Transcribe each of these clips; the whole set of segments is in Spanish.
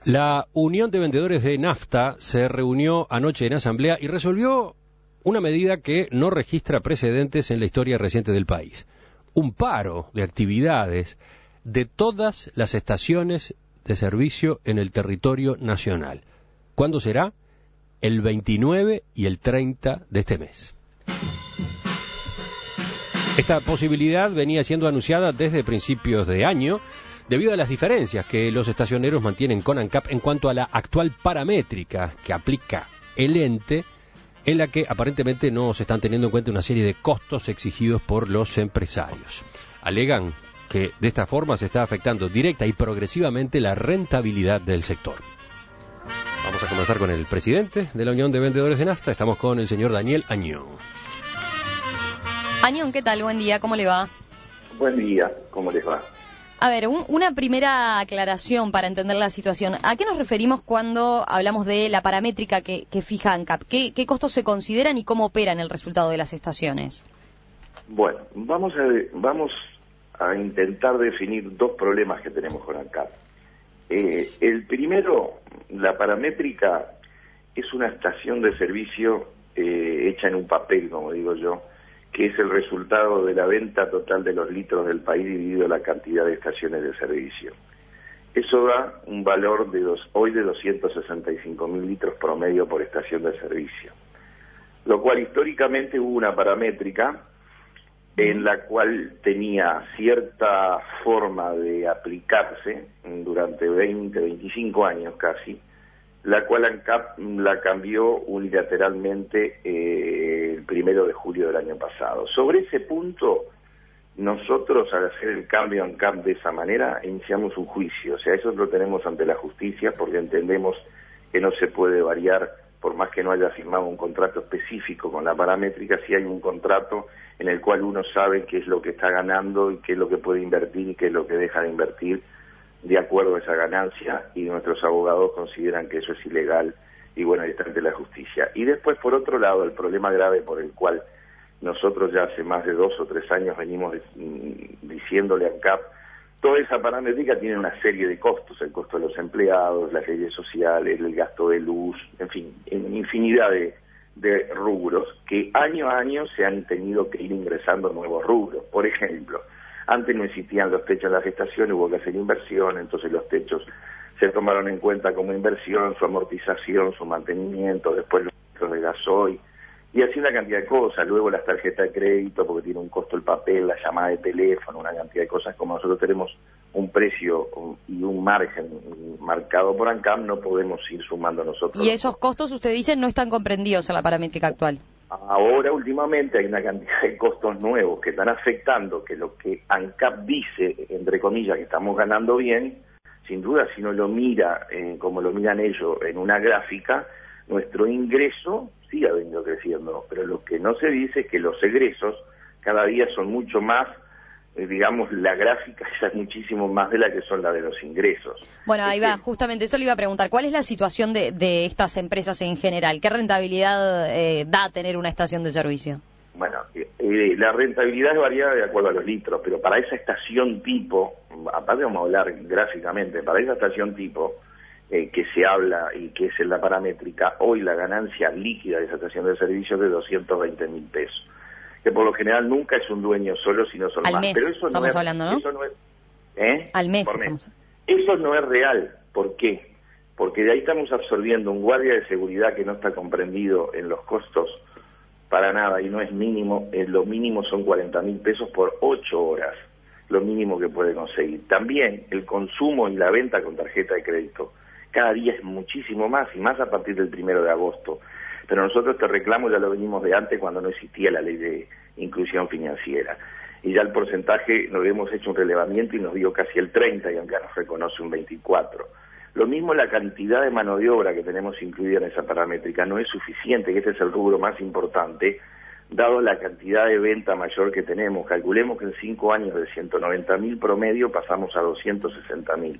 La Unión de Vendedores de Nafta se reunió anoche en asamblea y resolvió una medida que no registra precedentes en la historia reciente del país. Un paro de actividades de todas las estaciones de servicio en el territorio nacional. ¿Cuándo será? El 29 y el 30 de este mes. Esta posibilidad venía siendo anunciada desde principios de año, debido a las diferencias que los estacioneros mantienen con ANCAP en cuanto a la actual paramétrica que aplica el ente, en la que aparentemente no se están teniendo en cuenta una serie de costos exigidos por los empresarios. Alegan que de esta forma se está afectando directa y progresivamente la rentabilidad del sector. Vamos a comenzar con el presidente de la Unión de Vendedores de Nafta. Estamos con el señor Daniel Añón. Añón, ¿qué tal? Buen día, ¿cómo le va? Buen día, ¿cómo les va? A ver, una primera aclaración para entender la situación. ¿A qué nos referimos cuando hablamos de la paramétrica que fija ANCAP? ¿Qué costos se consideran y cómo operan el resultado de las estaciones? Bueno, vamos a intentar definir dos problemas que tenemos con ANCAP. El primero, la paramétrica es una estación de servicio hecha en un papel, como digo yo, que es el resultado de la venta total de los litros del país dividido la cantidad de estaciones de servicio. Eso da un valor hoy de 265.000 litros promedio por estación de servicio, lo cual históricamente hubo una paramétrica en la cual tenía cierta forma de aplicarse durante 25 años casi, la cual ANCAP la cambió unilateralmente el 1 de julio del año pasado. Sobre ese punto, nosotros al hacer el cambio ANCAP de esa manera, iniciamos un juicio. O sea, eso lo tenemos ante la justicia porque entendemos que no se puede variar, por más que no haya firmado un contrato específico con la paramétrica, si hay un contrato en el cual uno sabe qué es lo que está ganando y qué es lo que puede invertir y qué es lo que deja de invertir de acuerdo a esa ganancia, y nuestros abogados consideran que eso es ilegal y bueno, está ante la justicia. Y después, por otro lado, el problema grave por el cual nosotros ya hace más de 2 o 3 años venimos diciéndole a ANCAP, toda esa paramétrica tiene una serie de costos, el costo de los empleados, las leyes sociales, el gasto de luz, en fin, en infinidad de rubros que año a año se han tenido que ir ingresando nuevos rubros. Por ejemplo, antes no existían los techos en las estaciones, hubo que hacer inversión, entonces los techos se tomaron en cuenta como inversión, su amortización, su mantenimiento, después los litros de gasoil, y así una cantidad de cosas. Luego las tarjetas de crédito, porque tiene un costo el papel, la llamada de teléfono, una cantidad de cosas. Como nosotros tenemos un precio y un margen marcado por ANCAP, no podemos ir sumando nosotros. ¿Y esos costos, usted dice, no están comprendidos en la paramétrica actual? Ahora, últimamente, hay una cantidad de costos nuevos que están afectando que lo que ANCAP dice, entre comillas, que estamos ganando bien, sin duda, si uno lo mira, como lo miran ellos, en una gráfica, nuestro ingreso sí ha venido creciendo, pero lo que no se dice es que los egresos cada día son mucho más, digamos, la gráfica ya es muchísimo más de la que son la de los ingresos. Bueno, ahí va, justamente eso le iba a preguntar. ¿Cuál es la situación de estas empresas en general? ¿Qué rentabilidad da tener una estación de servicio? Bueno, la rentabilidad es variada de acuerdo a los litros, pero para esa estación tipo, aparte vamos a hablar gráficamente, para esa estación tipo que se habla y que es en la paramétrica, hoy la ganancia líquida de esa estación de servicio es de 220.000 pesos. Que por lo general nunca es un dueño solo, sino son al más. Mes, pero eso estamos no es, hablando, ¿no? Eso no es, al mes. Por mes. Eso no es real. ¿Por qué? Porque de ahí estamos absorbiendo un guardia de seguridad que no está comprendido en los costos para nada y no es mínimo. Lo mínimo son 40.000 pesos por 8 horas, lo mínimo que puede conseguir. También el consumo y la venta con tarjeta de crédito cada día es muchísimo más, y más a partir del 1 de agosto. Pero nosotros este reclamo ya lo venimos de antes, cuando no existía la ley de inclusión financiera. Y ya el porcentaje, nos hemos hecho un relevamiento y nos dio casi el 30, y aunque nos reconoce un 24. Lo mismo la cantidad de mano de obra que tenemos incluida en esa paramétrica no es suficiente, que este es el rubro más importante, dado la cantidad de venta mayor que tenemos. Calculemos que en 5 años de 190.000 promedio pasamos a 260.000.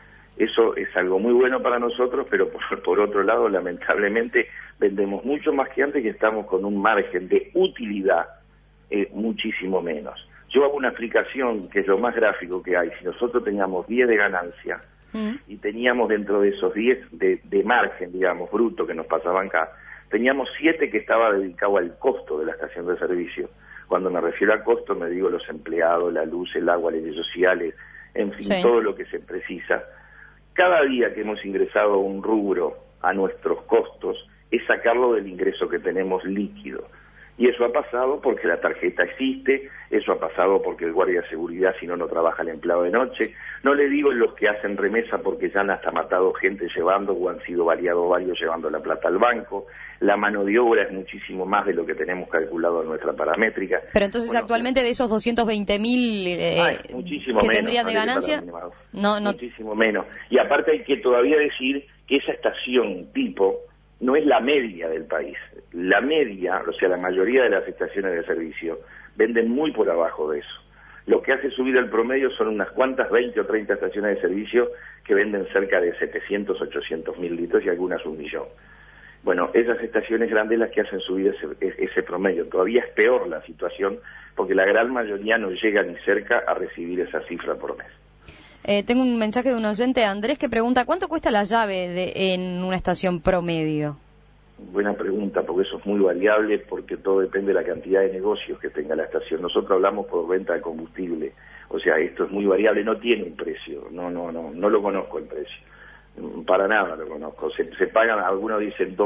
Eso es algo muy bueno para nosotros, pero por otro lado, lamentablemente, vendemos mucho más que antes, que estamos con un margen de utilidad muchísimo menos. Yo hago una explicación que es lo más gráfico que hay. Si nosotros teníamos 10 de ganancia y teníamos dentro de esos 10 de margen, digamos, bruto que nos pasaban acá, teníamos 7 que estaba dedicado al costo de la estación de servicio. Cuando me refiero a costo me digo los empleados, la luz, el agua, leyes sociales, en fin, todo lo que se precisa. Cada día que hemos ingresado un rubro a nuestros costos es sacarlo del ingreso que tenemos líquido. Y eso ha pasado porque la tarjeta existe, eso ha pasado porque el guardia de seguridad, si no, no trabaja el empleado de noche. No le digo los que hacen remesa porque ya han hasta matado gente llevando o han sido variados varios llevando la plata al banco. La mano de obra es muchísimo más de lo que tenemos calculado en nuestra paramétrica. Pero entonces actualmente de esos 220.000 muchísimo que menos, tendrían de ganancia, no. Muchísimo menos. Y aparte hay que todavía decir que esa estación tipo no es la media del país. La media, o sea, la mayoría de las estaciones de servicio venden muy por abajo de eso. Lo que hace subir el promedio son unas cuantas 20 o 30 estaciones de servicio que venden cerca de 700, 800 mil litros y algunas 1 millón. Bueno, esas estaciones grandes las que hacen subir ese promedio. Todavía es peor la situación porque la gran mayoría no llega ni cerca a recibir esa cifra por mes. Tengo un mensaje de un oyente, Andrés, que pregunta, ¿cuánto cuesta la llave en una estación promedio? Buena pregunta, porque eso es muy variable, porque todo depende de la cantidad de negocios que tenga la estación. Nosotros hablamos por venta de combustible, o sea, esto es muy variable, no tiene un precio, no lo conozco el precio, para nada lo conozco. Se pagan, algunos dicen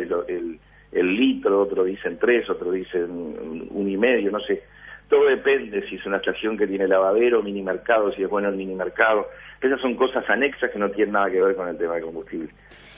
$2 el litro, otros dicen 3, otros dicen 1,5, no sé. Todo depende si es una estación que tiene lavadero, mini mercado, si es bueno el mini mercado. Esas son cosas anexas que no tienen nada que ver con el tema de combustible.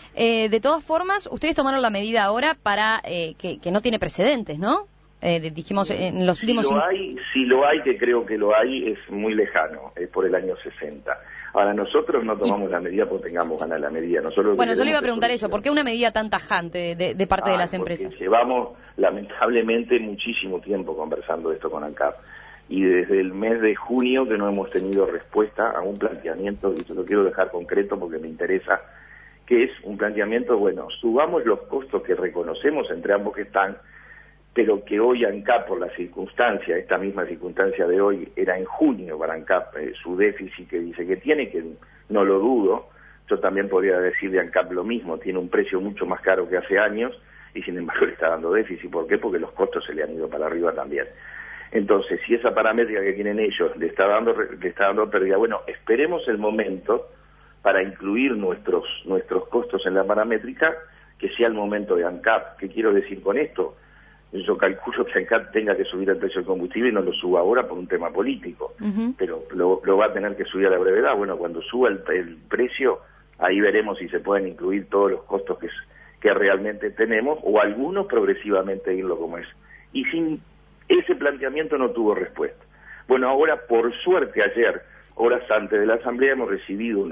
De todas formas, ustedes tomaron la medida ahora para que no tiene precedentes, ¿no? Dijimos en los últimos... Si lo hay, que creo que lo hay, es muy lejano, es por el año 60. Ahora, nosotros no tomamos la medida porque tengamos ganas de la medida. Bueno, yo le iba a preguntar eso, ¿por qué una medida tan tajante de parte de las empresas? Llevamos, lamentablemente, muchísimo tiempo conversando esto con ANCAP. Y desde el mes de junio que no hemos tenido respuesta a un planteamiento, y yo lo quiero dejar concreto porque me interesa, que es un planteamiento, bueno, subamos los costos que reconocemos entre ambos que están, pero que hoy ANCAP, por la circunstancia, esta misma circunstancia de hoy, era en junio para ANCAP, su déficit que dice que tiene, que no lo dudo, yo también podría decir de ANCAP lo mismo, tiene un precio mucho más caro que hace años, y sin embargo le está dando déficit. ¿Por qué? Porque los costos se le han ido para arriba también. Entonces, si esa paramétrica que tienen ellos le está dando pérdida, bueno, esperemos el momento para incluir nuestros costos en la paramétrica, que sea el momento de ANCAP. ¿Qué quiero decir con esto? Yo calculo que ANCAP tenga que subir el precio del combustible y no lo suba ahora por un tema político, pero lo va a tener que subir a la brevedad. Bueno, cuando suba el precio, ahí veremos si se pueden incluir todos los costos que realmente tenemos, o algunos progresivamente irlo como es. Y sin ese planteamiento no tuvo respuesta. Bueno, ahora, por suerte, ayer, horas antes de la Asamblea, hemos recibido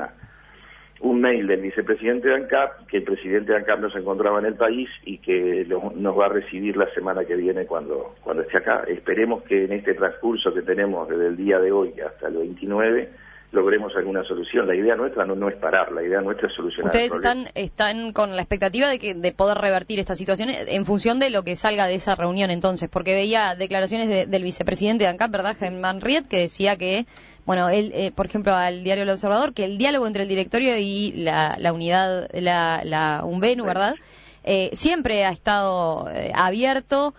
un mail del vicepresidente de ANCAP, que el presidente de ANCAP no se encontraba en el país y que nos va a recibir la semana que viene cuando esté acá. Esperemos que en este transcurso que tenemos desde el día de hoy hasta el 29 logremos alguna solución. La idea nuestra no es parar, la idea nuestra es solucionar el problema. Ustedes están con la expectativa de poder revertir esta situación en función de lo que salga de esa reunión entonces, porque veía declaraciones del vicepresidente de ANCAP, ¿verdad?, Germán Riet, que decía que, bueno, él, por ejemplo, al diario El Observador, que el diálogo entre el directorio y la unidad, la UNVENU, ¿verdad?, siempre ha estado abierto.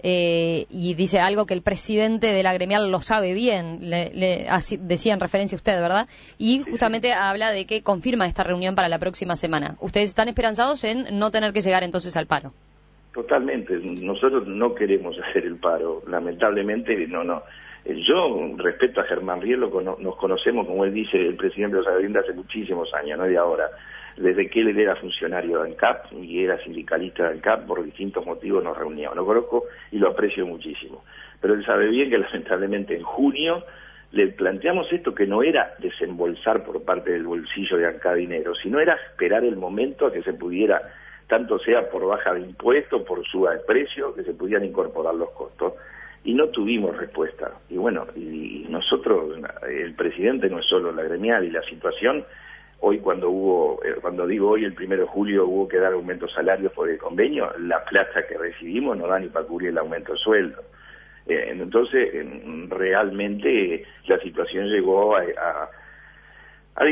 Y dice algo que el presidente de la gremial lo sabe bien, así decía en referencia a usted, ¿verdad? Y justamente habla de que confirma esta reunión para la próxima semana. ¿Ustedes están esperanzados en no tener que llegar entonces al paro? Totalmente. Nosotros no queremos hacer el paro, lamentablemente no. Yo respeto a Germán Riet, nos conocemos, como él dice, el presidente de la Vivienda hace muchísimos años, no de ahora. Desde que él era funcionario de ANCAP y era sindicalista de ANCAP, por distintos motivos nos reuníamos. Lo conozco y lo aprecio muchísimo. Pero él sabe bien que lamentablemente en junio le planteamos esto, que no era desembolsar por parte del bolsillo de ANCAP dinero, sino era esperar el momento a que se pudiera, tanto sea por baja de impuestos, por suba de precio, que se pudieran incorporar los costos. Y no tuvimos respuesta. Y bueno, y nosotros, el presidente no es solo la gremial y la situación. Hoy cuando digo hoy, el 1 de julio, hubo que dar aumento de salarios por el convenio, la plata que recibimos no da ni para cubrir el aumento de sueldo. Entonces, realmente la situación llegó a digamos,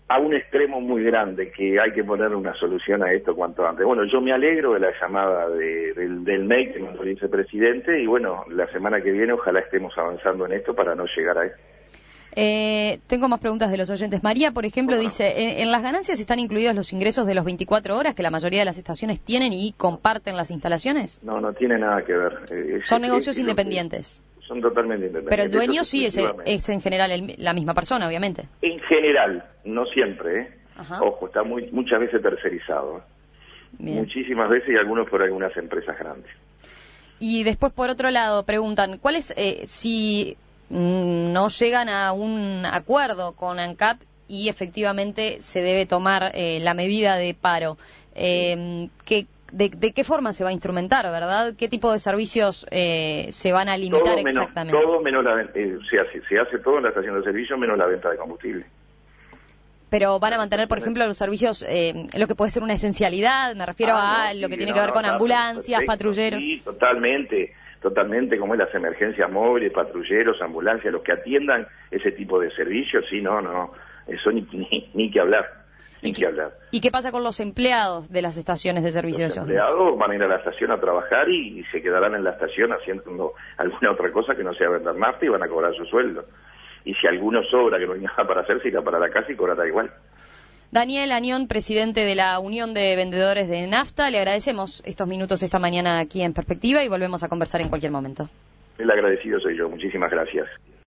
a un extremo muy grande, que hay que poner una solución a esto cuanto antes. Bueno, yo me alegro de la llamada del MEI que mandó el vicepresidente, y bueno, la semana que viene ojalá estemos avanzando en esto para no llegar a esto. Tengo más preguntas de los oyentes. María, por ejemplo, dice, ¿en las ganancias están incluidos los ingresos de los 24 horas que la mayoría de las estaciones tienen y comparten las instalaciones? No, no tiene nada que ver. Son negocios independientes. Son totalmente independientes. Pero el dueño sí es en general la misma persona, obviamente. En general, no siempre, ¿eh? Ajá. Ojo, está muchas veces tercerizado. Bien. Muchísimas veces, y algunos por algunas empresas grandes. Y después, por otro lado, preguntan, ¿cuál es, si no llegan a un acuerdo con ANCAP y efectivamente se debe tomar la medida de paro, ¿de qué forma se va a instrumentar, verdad? ¿Qué tipo de servicios se van a limitar exactamente? Todo menos se hace todo en la estación de servicio menos la venta de combustible. Pero van a mantener, por ejemplo, los servicios, lo que puede ser una esencialidad, me refiero a lo que tiene que ver con ambulancias, patrulleros. Sí, totalmente, como es las emergencias móviles, patrulleros, ambulancias, los que atiendan ese tipo de servicios, sí, no, eso ni que hablar. ¿Y qué pasa con los empleados de las estaciones de servicio? Los empleados van a ir a la estación a trabajar y se quedarán en la estación haciendo alguna otra cosa que no sea vender nafta y van a cobrar su sueldo. Y si alguno sobra que no hay nada para hacer, se irá para la casa y cobrará igual. Daniel Añón, presidente de la Unión de Vendedores de Nafta, le agradecemos estos minutos esta mañana aquí en Perspectiva y volvemos a conversar en cualquier momento. El agradecido soy yo, muchísimas gracias.